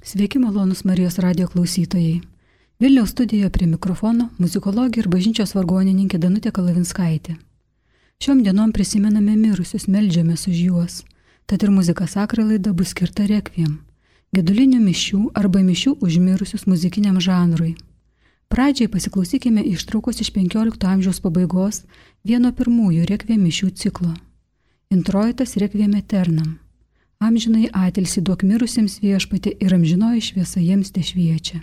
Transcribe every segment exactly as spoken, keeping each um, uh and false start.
Sveiki malonus Marijos radijo klausytojai. Vilniaus studijoje prie mikrofono muzikologė ir bažnyčios vargonininkė Danutė Kalavinskaitė. Šiom dienom prisimename mirusius, meldžiamės už juos. Tad ir muzika sakra laida bus skirta rekviem, gedulinių mišių arba mišių už mirusius muzikiniam žanrui. Pradžiai pasiklausykime ištraukos iš penkiolikto amžiaus pabaigos vieno pirmųjų rekviem mišių ciklo. Introitas rekviem eternam. Amžinai atilsį duok mirusiems viešpatį ir amžinoji šviesa jiems tešviečia.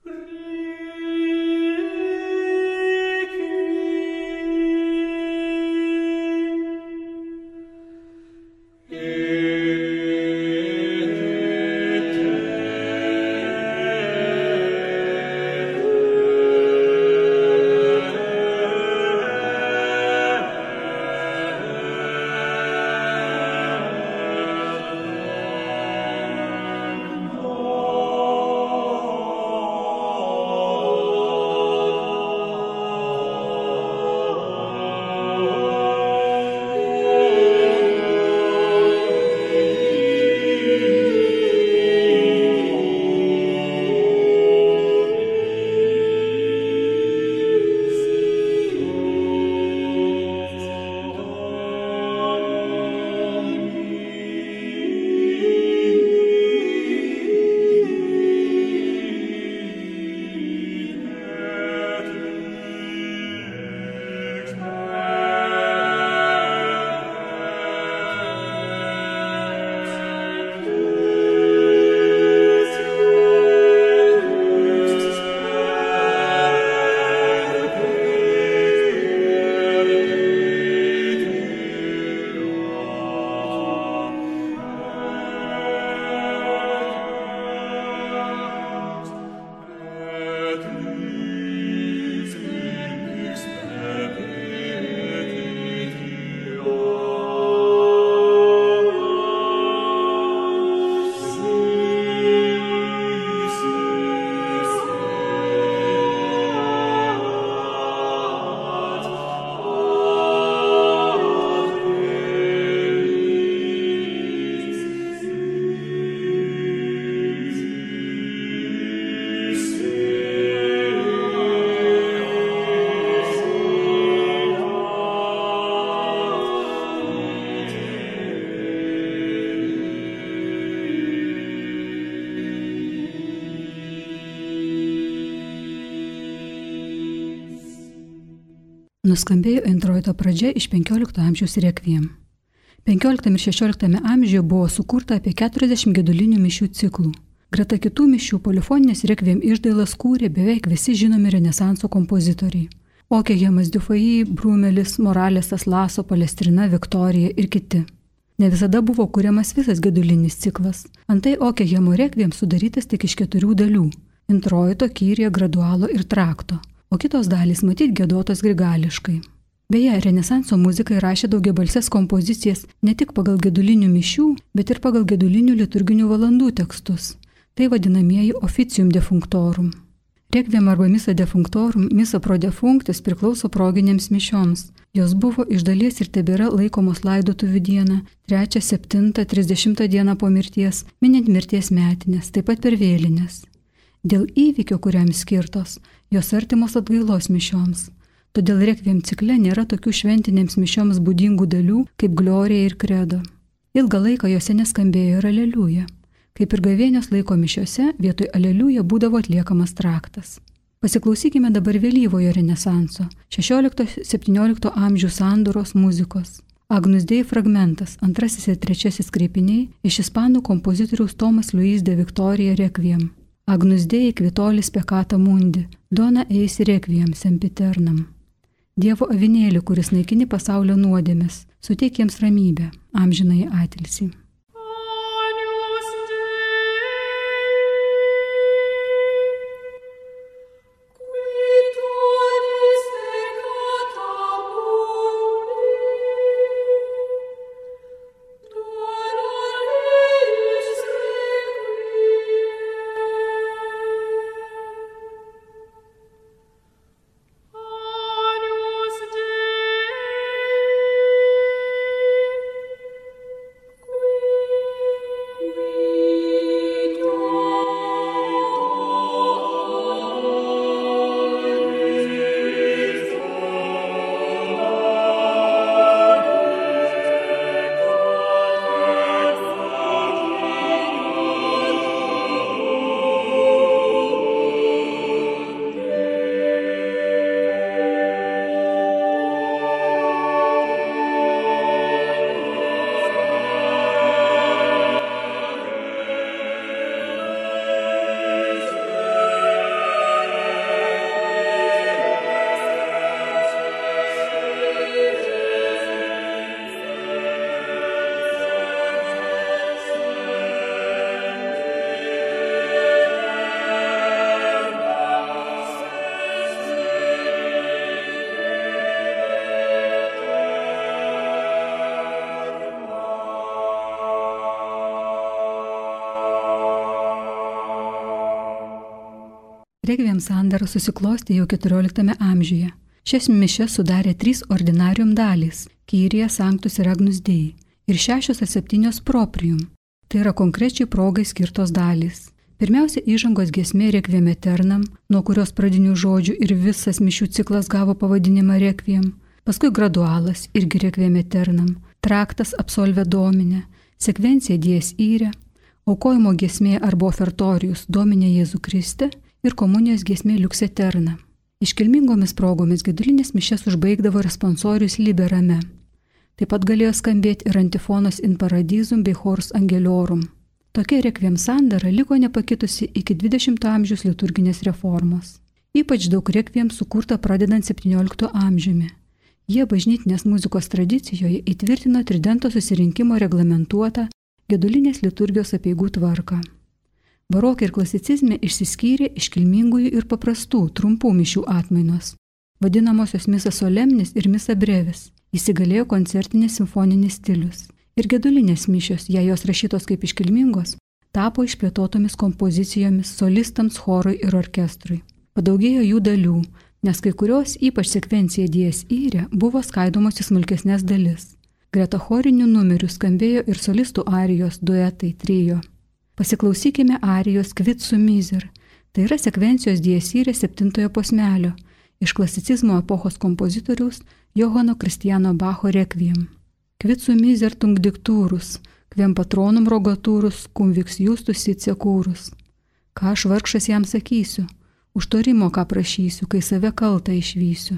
Nuskambėjo introito pradžia iš penkiolikto amžiaus rekviem. penkioliktame ir šešioliktame amžiuje buvo sukurta apie keturiasdešimt gedulinių mišių ciklų. Greta kitų mišių polifoninės rekviem išdailas kūrė beveik visi žinomi renesanso kompozitoriai. Okehemas, Dufai, Brumelis, Moralesas, Laso, Palestrina, Viktorija ir kiti. Ne visada buvo kuriamas visas gedulinis ciklas. Antai Okehemo rekviem sudarytas tik iš keturių dalių – introito, kyrie, gradualo ir trakto. O kitos dalys matyt giedotos grigališkai. Beje, renesanso muzikai rašė daugiabalses kompozicijas ne tik pagal gedulinių mišių, bet ir pagal gedulinių liturginių valandų tekstus. Tai vadinamieji officium defunctorum. Rekviem arba misa defunctorum, misa pro defunctis priklauso proginėms mišioms. Jos buvo iš dalies ir tebėra laikomos laidotuvių dieną, trečią, septintą, trisdešimtą dieną po mirties, minint mirties metinės, taip pat per vėlines. Dėl įvykio, kuriam skirtos, jos artimos atgailos mišioms. Todėl rekviem cikle nėra tokių šventinėms mišioms būdingų dalių kaip glorija ir kredo. Ilgą laiką jose neskambėjo ir aleliuja. Kaip ir gavėnios laiko mišiose, vietoj aleliuja būdavo atliekamas traktas. Pasiklausykime dabar vėlyvojo renesanso, šešiolikto-septyniolikto amžių sandūros muzikos. Agnus Dei fragmentas, antrasis ir trečiasis kreipiniai iš ispanų kompozitoriaus Tomas Luis de Victoria rekviem. Agnus Dei kvitolis peccata mundi, dona eis rekviem sempiternam. Dievo avinėlį, kuris naikini pasaulio nuodėmes, suteik jiems ramybę, amžinai atilsį. Qui Rekviem sandara susiklostė jau keturioliktame amžiuje. Šias mišias sudarė trys ordinarium dalys – Kyrie, Sanctus ir Agnus Dei ir šešios ar septynios proprium. Tai yra konkrečiai progai skirtos dalys. Pirmiausia, įžangos giesmė Requiem Aeternam, nuo kurios pradinių žodžių ir visas mišių ciklas gavo pavadinimą Requiem. Paskui gradualas, irgi Requiem Aeternam, traktas Absolve Domine, sekvencija Dies Irae, aukojimo giesmė arba ofertorijus Domine Jėzu Kriste ir komunijos giesmė Lux Aeterna. Iškilmingomis progomis gedulinės mišias užbaigdavo responsorius Liberame. Taip pat galėjo skambėti ir antifonos In Paradisum bei Chorus Angeliorum. Tokia Requiem sandara liko nepakitusi iki dvidešimto amžiaus liturginės reformos. Ypač daug Requiem sukurta pradedant septynioliktu amžiumi. Jie bažnytinės muzikos tradicijoje įtvirtino tridento susirinkimo reglamentuotą gedulinės liturgijos apeigų tvarką. Baroke ir klasicizme išsiskyrė iškilmingųjų ir paprastų, trumpų mišių atmainos. Vadinamosios misa solemnis ir misa brevis. Įsigalėjo koncertinis simfoninis stilius. Ir gedulinės mišios, jei jos rašytos kaip iškilmingos, tapo išplėtotomis kompozicijomis solistams, chorui ir orkestrui. Padaugėjo jų dalių, nes kai kurios, ypač sekvencija Dies Irae, buvo skaidomos į smulkesnes dalis. Greta chorinių numerių skambėjo ir solistų arijos, duetai, trio. Pasiklausykime arijos Quid Sumiser, tai yra sekvencijos Dies Irae septintojo posmelio, iš klasicizmo epochos kompozitoriaus Johano Kristiano Bacho Requiem. Quid Sumiser tunc dicturus, quem patronum rogaturus, cum vix justus sit securus. Ką aš vargšas jam sakysiu, už torimo ką prašysiu, kai save kaltą išvysiu.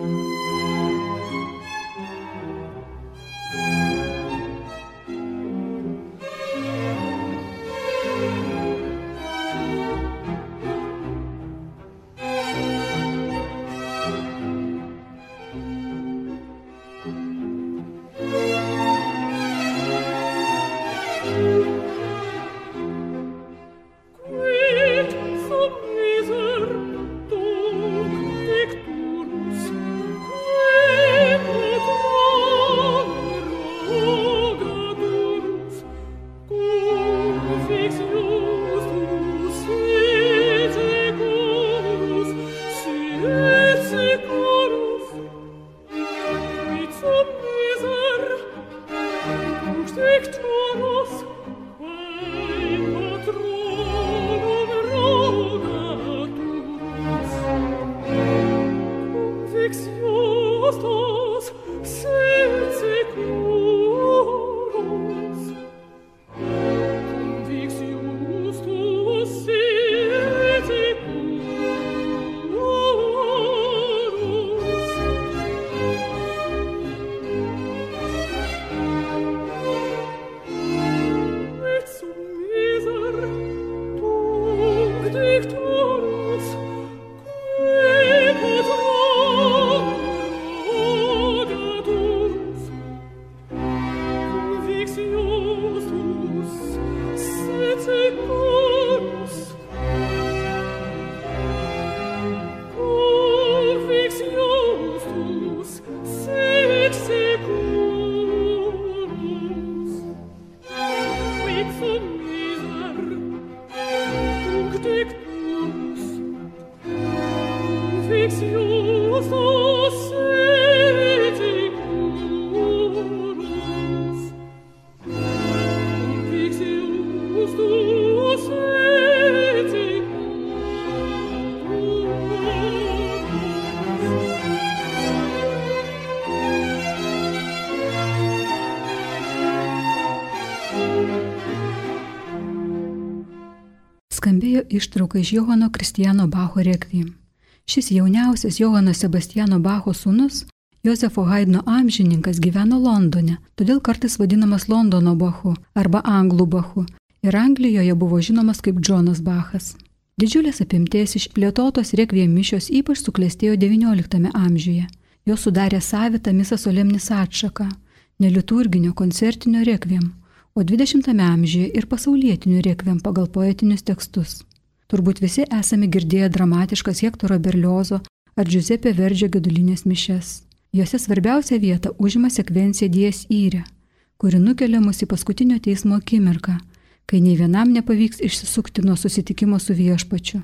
Skambėjo ištrauka iš Johano Kristiano Bacho Requiem. Šis jauniausias Johano Sebastiano Bacho sūnus, Josefo Haidno amžininkas, gyveno Londone, todėl kartais vadinamas Londono Bachu arba Anglų Bachu ir Anglijoje buvo žinomas kaip Džonas Bachas. Didžiulės apimties išplėtotos Requiem mišios ypač suklestėjo devynioliktame amžiuje. Jos sudarė savitą misa solemnis atšaką, neliturginio koncertinio Requiem, o dvidešimtame amžiuje ir pasaulietinių Requiem pagal poetinius tekstus. Turbūt visi esame girdėję dramatiškas Hektoro Berliozo ar Giuseppe Verdžio gedulinės mišias. Jose svarbiausia vieta užima sekvencija Dies Irae, kuri nukelia mus į paskutinio teismo akimirką, kai nei vienam nepavyks išsisukti nuo susitikimo su viešpačiu.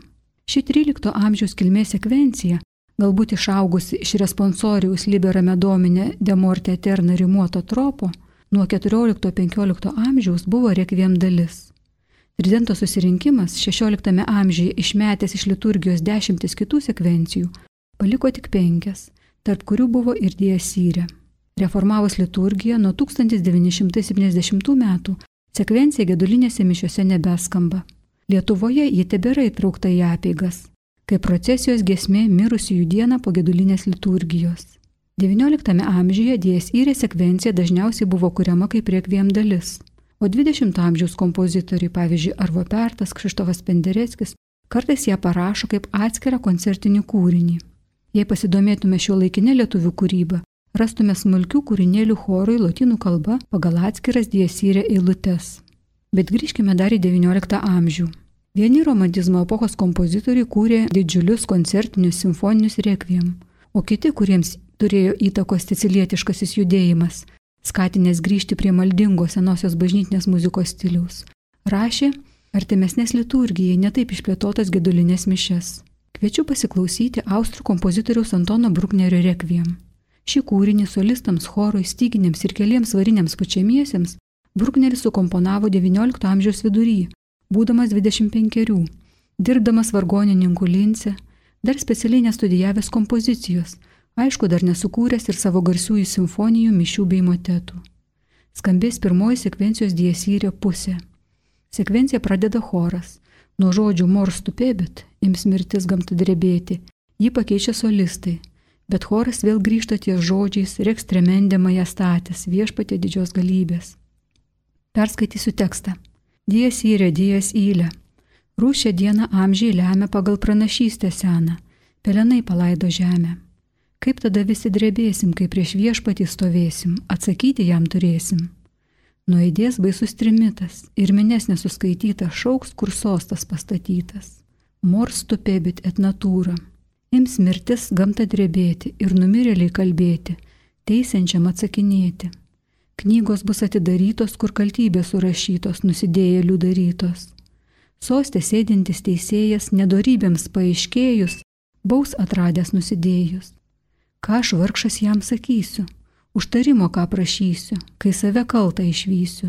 Ši trylikto amžiaus kilmės sekvencija, galbūt išaugusi iš responsoriaus Liberame Domine de morte eterna rimuoto tropo, nuo keturiolikto penkiolikto amžiaus buvo rekviem dalis. Tridento susirinkimas šešioliktame amžiuje išmetęs iš liturgijos dešimtis kitų sekvencijų, paliko tik penkias, tarp kurių buvo ir Dies Irae. Reformavus liturgiją nuo tūkstantis devyni šimtai septyniasdešimtų metų sekvencija gedulinėse mišiose nebeskamba. Lietuvoje ji tebėra įtraukta į apeigas, kaip procesijos giesmė mirusiųjų dieną po gedulinės liturgijos. devynioliktame amžiuje Dies Irae sekvencija dažniausiai buvo kuriama kaip rekviem dalis, o dvidešimto amžiaus kompozitoriai, pavyzdžiui, Arvo Pertas, Krzyštofas Pendereckis, kartais ją parašo kaip atskirą koncertinį kūrinį. Jei pasidomėtume šiuolaikinę lietuvių kūrybą, rastume smulkių kūrinėlių chorui lotynų kalba pagal atskiras Dies Irae eilutes. Bet grįžkime dar į devynioliktą amžių. Vieni romantizmo epochos kompozitoriai kūrė didžiulius koncertinius simfoninius rekviem, o kiti, kuriems turėjo įtakos sicilietiškasis judėjimas, skatinęs grįžti prie maldingo senosios bažnytinės muzikos stiliaus, rašė artimesnės liturgijai netaip išplėtotas gedulinės mišias. Kviečiu pasiklausyti austrų kompozitoriaus Antono Bruknerio rekviem. Šį kūrinį solistams, chorui, styginiams ir keliems variniams pučiamiesiems Brukneris sukomponavo devyniolikto amžiaus vidury, būdamas dvidešimt penkerių, dirbdamas vargonininkų Lince, dar specialiai nestudijavęs kompozicijos, aišku, dar nesukūręs ir savo garsiųjų simfonijų, mišių bei motetų. Skambės pirmoji sekvencijos Dies Irae pusė. Sekvenciją pradeda choras. Nuo žodžių mors tupebit, ims mirtis gamta drebėti, jį pakeičia solistai, bet choras vėl grįžta ties žodžiais Rex tremende majestatis, viešpatie didžios galybės. Perskaitysiu tekstą. Dies Irae, Dies Irae. Rūšia diena amžiai lemia pagal pranašystę seną, pelenai palaido žemę. Kaip tada visi drebėsim, kai prieš viešpatį stovėsim, atsakyti jam turėsim. Nuaidės baisus trimitas ir minės nesuskaitytas šauks, kur sostas pastatytas. Mors tupebit et natūra. Ims mirtis gamta drebėti ir numirėliai kalbėti, teisiančiam atsakinėti. Knygos bus atidarytos, kur kaltybės surašytos, nusidėjėlių darytos. Sostė sėdintis teisėjas, nedorybėms paaiškėjus, baus atradęs nusidėjus. Ką aš vargšas jam sakysiu, užtarimo ką prašysiu, kai save kaltą išvysiu.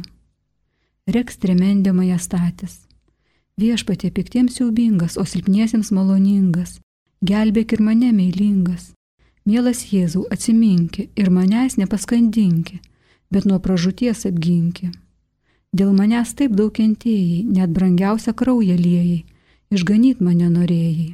Rex tremende majestatis. Viešpatie piktiems siaubingas, o silpniesiems maloningas, gelbėk ir mane meilingas. Mielas Jėzau, atsiminki ir manęs nepaskandinki, bet nuo pražūties apginki. Dėl manęs taip daug kentėjai, net brangiausią kraują liejai, išganyt mane norėjai.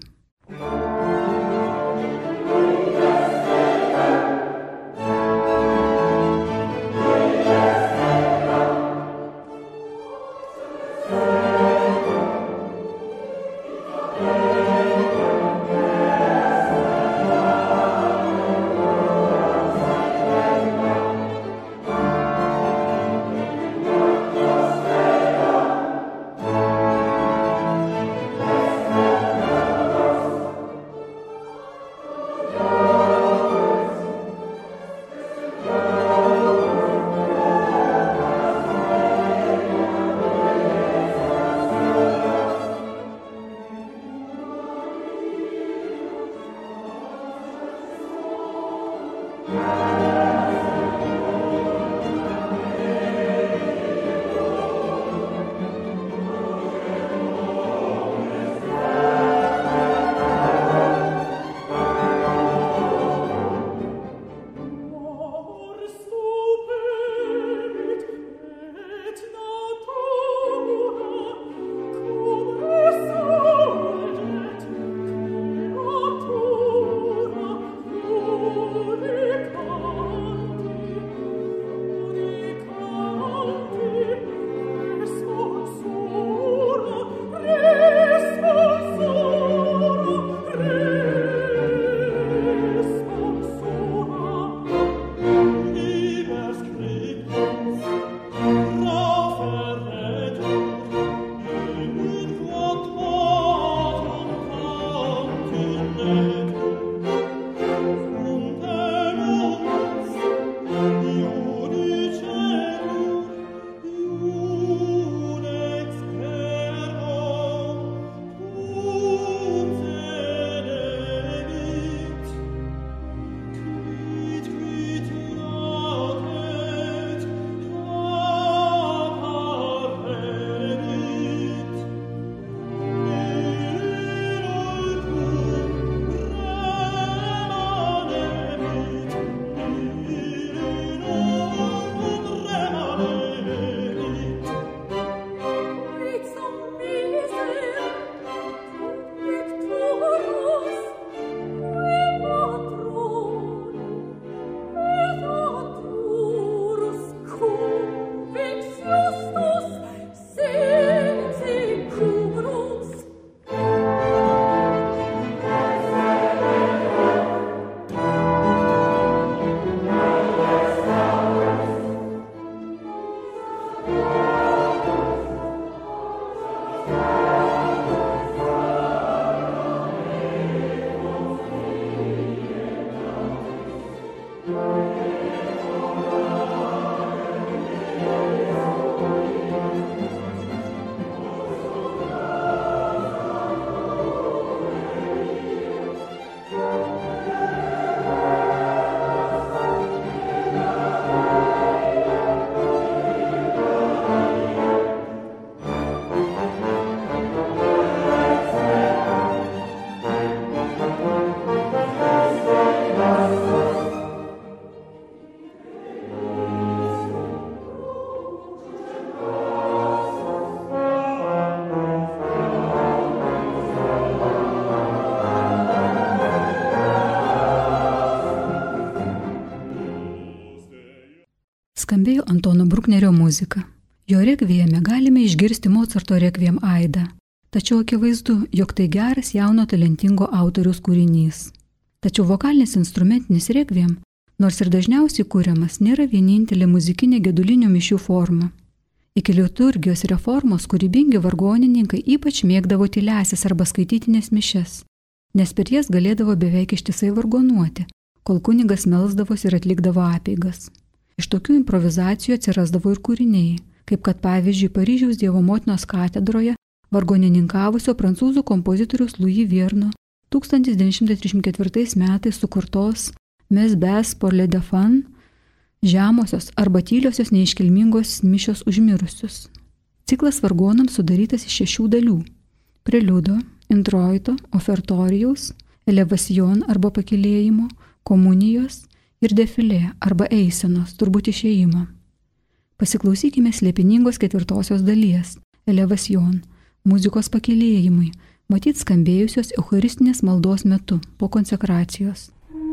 Antono Bruknerio muzika. Jo rekvieme galime išgirsti Mocarto rekviem aidą, tačiau akivaizdu, jog tai geras jauno talentingo autoriaus kūrinys. Tačiau vokalinis instrumentinis rekviem, nors ir dažniausiai kūriamas, nėra vienintelė muzikinė gedulinių mišių forma. Iki liturgijos reformos kūrybingi vargonininkai ypač mėgdavo tyliąsias arba skaitytinės mišias, nes per jas galėdavo beveik ištisai vargonuoti, kol kunigas melsdavosi ir atlikdavo apeigas. Iš tokių improvizacijų atsirasdavo ir kūriniai, kaip kad pavyzdžiui Paryžiaus Dievo motinos katedroje vargonininkavusio prancūzų kompozitoriaus Louis Vierno tūkstantis devyni šimtai trisdešimt ketvirtais metais sukurtos Mes bes pour les défunts, žemosios arba tyliosios neiškilmingos mišios užmirusius. Ciklas vargonams sudarytas iš šešių dalių – preliudo, introito, ofertorijaus, elevacion arba pakilėjimo, komunijos ir defilė arba eisenos, turbūt išėjimo. Pasiklausykime slėpiningos ketvirtosios dalies – elevacion, muzikos pakilėjimui, matyt skambėjusios eucharistinės maldos metu po konsekracijos.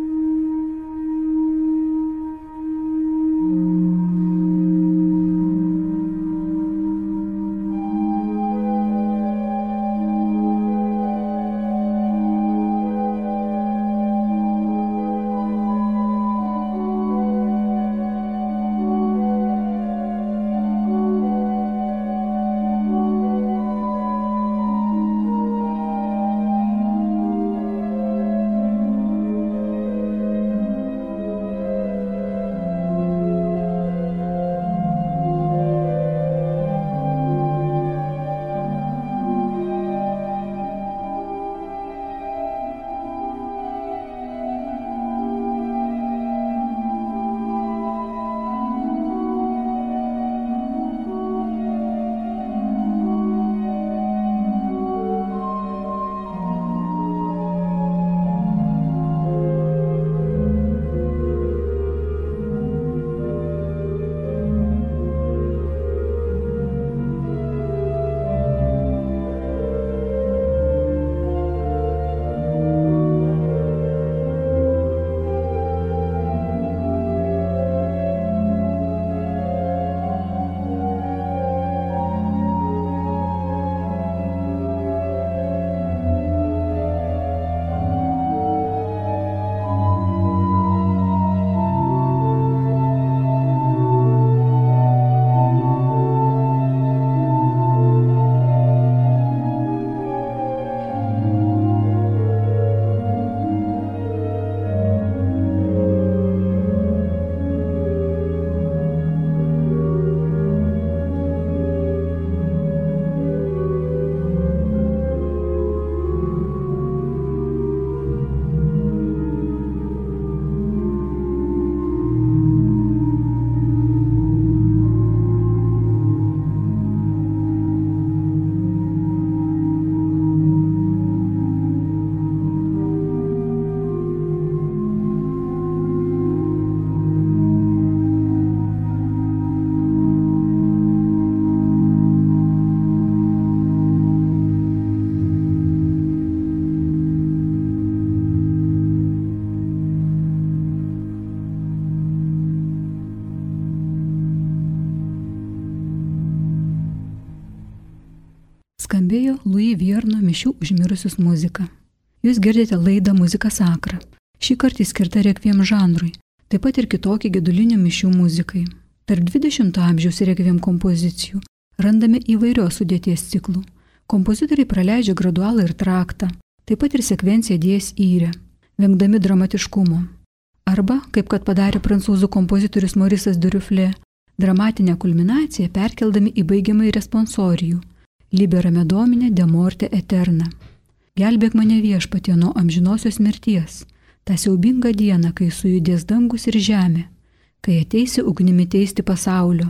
Skambėjo Louis Vierno mišių užmirusius muzika. Jūs girdite laidą Muzika Sakra. Šį kartą skirta rekviem žanrui, taip pat ir kitokį gedulinių mišių muzikai. Tarp dvidešimto amžiaus rekviem kompozicijų randame įvairios sudėties ciklų. Kompozitoriai praleidžia gradualą ir traktą, taip pat ir sekvenciją dies yrę, vengdami dramatiškumo. Arba, kaip kad padarė prancūzų kompozitorius Maurice'as Duruflé, dramatinę kulminaciją perkeldami į baigiamąjį responsorijų – Libera me Domine de morte eterna. Gelbėk mane viešpatie nuo amžinosios mirties, tą siaubingą dieną, kai sujudės dangus ir žemė, kai ateisi ugnimi teisti pasaulio.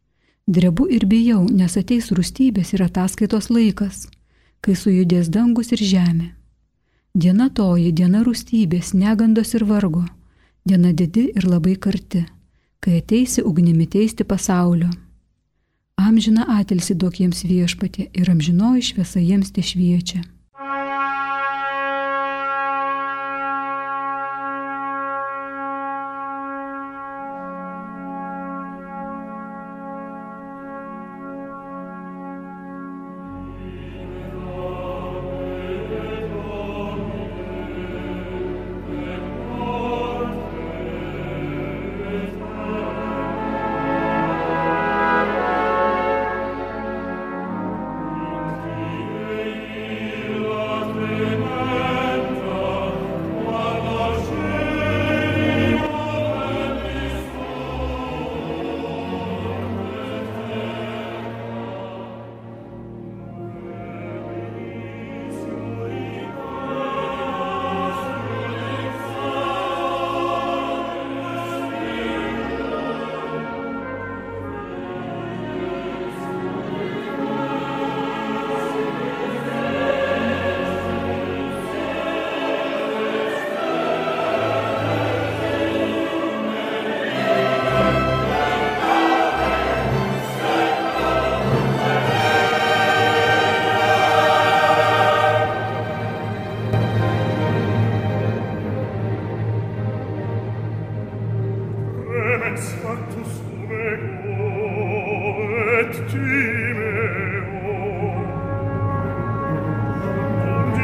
Drebu ir bijau, nes ateis rūstybės ir ataskaitos laikas, kai sujudės dangus ir žemė. Diena toji, diena rūstybės, negandos ir vargo, diena didi ir labai karti, kai ateisi ugnimi teisti pasaulio. Amžiną atilsį duok jiems viešpatie ir amžinoji šviesa jiems te šviečia.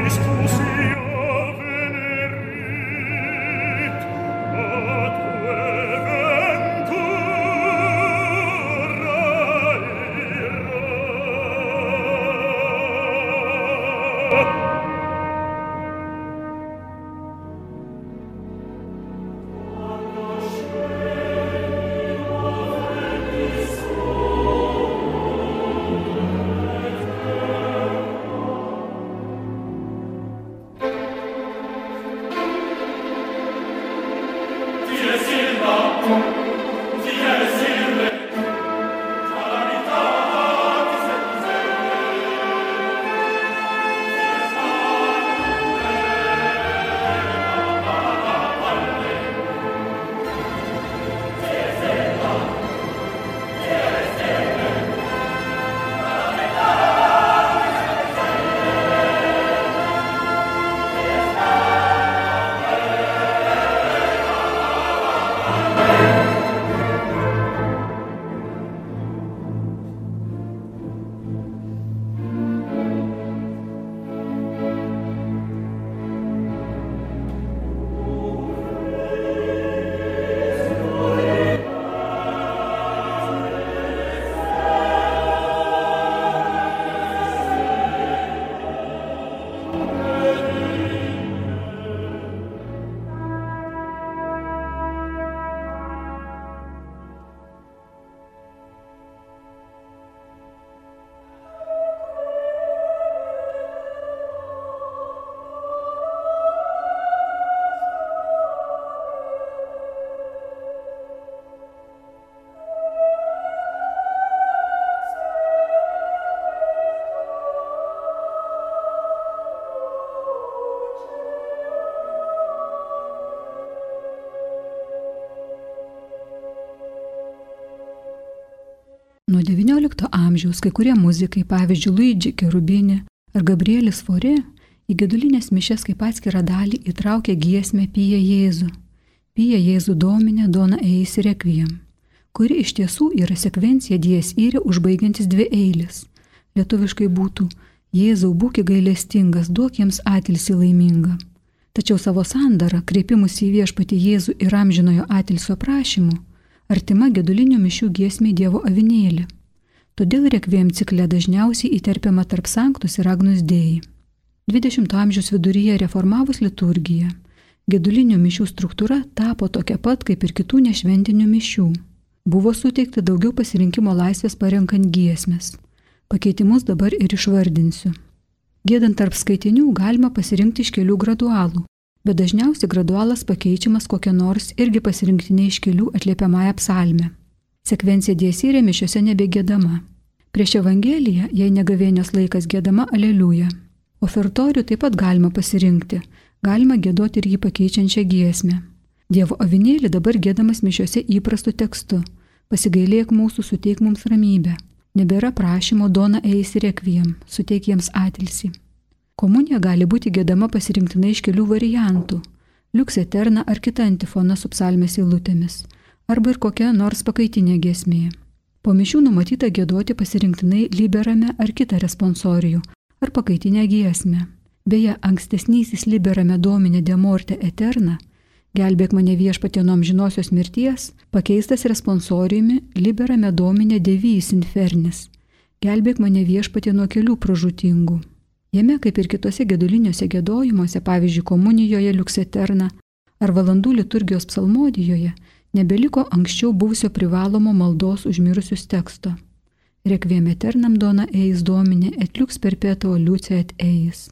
Nuo devyniolikto amžiaus kai kurie muzikai, pavyzdžiui, Luigi Cherubini ar Gabrielis Fauré, į gedulinės mišias kaip atskirą dalį įtraukė giesmę Pie Jėzu, Pie Jėzu Domine Dona Eis Requiem, kuri iš tiesų yra sekvencija dies ire užbaigiantis dvi eilis. Lietuviškai būtų Jėzau būki gailestingas, duok jiems atilsį laimingą. Tačiau savo sandarą, kreipimus į viešpatį Jėzų ir amžinojo atilsio prašymu, artima gedulinių mišių giesmė Dievo avinėlį. Todėl rekviem cikle dažniausiai įterpiama tarp Sanctus ir Agnus Dei. dvidešimto amžiaus viduryje reformavus liturgiją, gedulinių mišių struktūra tapo tokia pat kaip ir kitų nešventinių mišių. Buvo suteikta daugiau pasirinkimo laisvės parenkant giesmes. Pakeitimus dabar ir išvardinsiu. Giedant tarp skaitinių galima pasirinkti iš kelių gradualų, bet dažniausiai gradualas pakeičiamas kokia nors irgi pasirinktinė iš kelių atliepiamąją psalmę. Sekvencija dies ire mišiose nebegėdama. Prieš Evangeliją, jei negavėnios laikas, giedama Aleliuja. Ofertorių taip pat galima pasirinkti, galima giedoti ir jį pakeičiančią giesmę. Dievo avinėlį dabar giedamas mišiose įprastu tekstu. Pasigailėk mūsų, suteik mums ramybę. Nebėra prašymo Dona Eis Requiem, suteik jiems atilsį. Komunija gali būti giedama pasirinktinai iš kelių variantų. Lux Eterna ar kita antifona su psalmės eilutėmis, arba ir kokia nors pakaitinė giesmė. Po mišių numatyta giedoti pasirinktinai Liberame ar kitą responsorijų, ar pakaitinę giesmę. Beje, ankstesnysis Liberame Domine de Morte Eterna, gelbėk mane viešpatie nuo amžinosios mirties, pakeistas responsorijumi Liberame Domine de Viis Infernis, gelbėk mane viešpatie nuo kelių pražūtingų. Jame, kaip ir kitose geduliniuose giedojimuose, pavyzdžiui, komunijoje Lux Eterna ar valandų liturgijos psalmodijoje, nebeliko anksčiau buvusio privalomo maldos užmirusius teksto. Requiem Eternam Dona Eis Domine et Lux Perpetua Luce et Eis.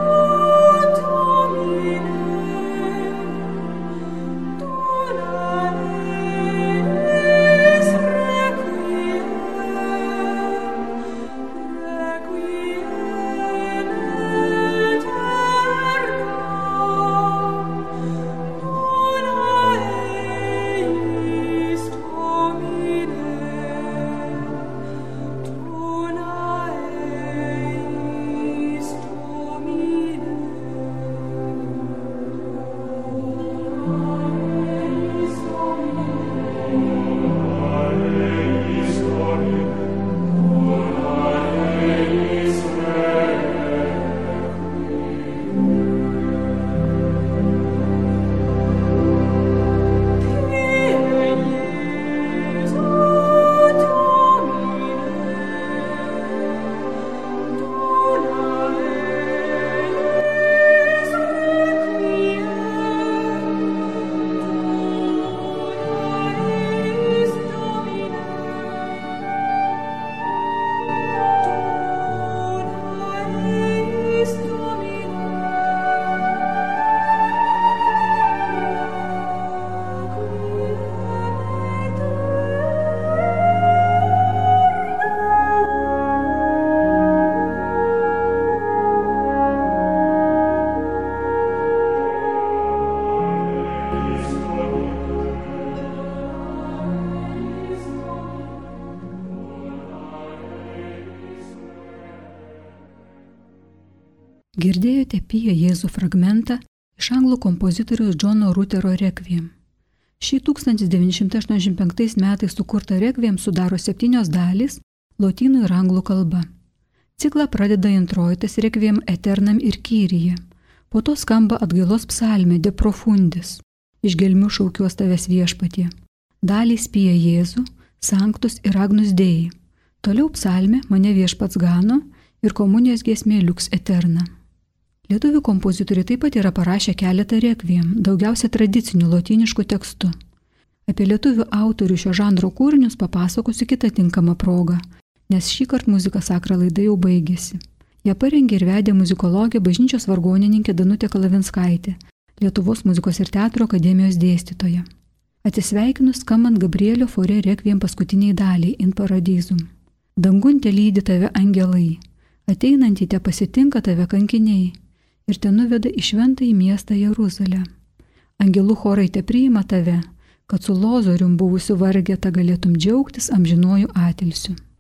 Domine, Dona Girdėjote Pie Jėzų fragmentą iš anglų kompozitoriaus Džono Rutero Requiem. Šį tūkstantis devyni šimtai aštuoniasdešimt penktais metais sukurtą Requiem sudaro septynios dalys lotynų ir anglų kalba. Ciklą pradeda introitas Requiem Eternam ir Kyrie. Po to skamba atgailos psalmė De Profundis. Iš gelmių šaukiuos tavęs viešpatie. Dalys Pie Jėzų, Sanctus ir Agnus Dei. Toliau psalmė Mane viešpats gano ir komunijos giesmė Lux Eterna. Lietuvių kompozitoriai taip pat yra parašę keletą Requiem, daugiausia tradicinių lotyniškų tekstų. Apie lietuvių autorių šio žanro kūrinius papasakosiu kitą tinkamą progą, nes šį kartą muzika sakra laida jau baigėsi. Ją parengė ir vedė muzikologė bažnyčios vargonininkė Danutė Kalavinskaitė, Lietuvos muzikos ir teatro akademijos dėstytoja. Atsisveikinu skambant Gabrielio Fauré Requiem paskutiniai daliai In Paradisum. Dangun te lydi tave angelai, ateinantį te pasitinka tave kankiniai ir te nuveda į šventąjį miestą Jeruzalę. Angelų chorai te priima tave, kad su lozorium buvusiu vargeta galėtum džiaugtis amžinuoju atilsiu.